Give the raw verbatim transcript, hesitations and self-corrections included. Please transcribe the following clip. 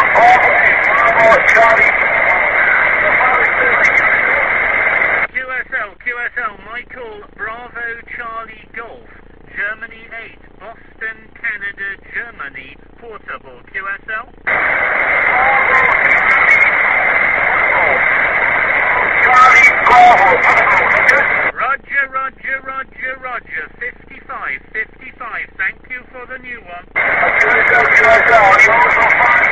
Q S L, Michael Bravo Charlie Golf, Germany eight, Boston, Canada, Germany, portable, Q S L. Roger, Roger, Roger, Roger, fifty-five, fifty-five, thank you for the new one.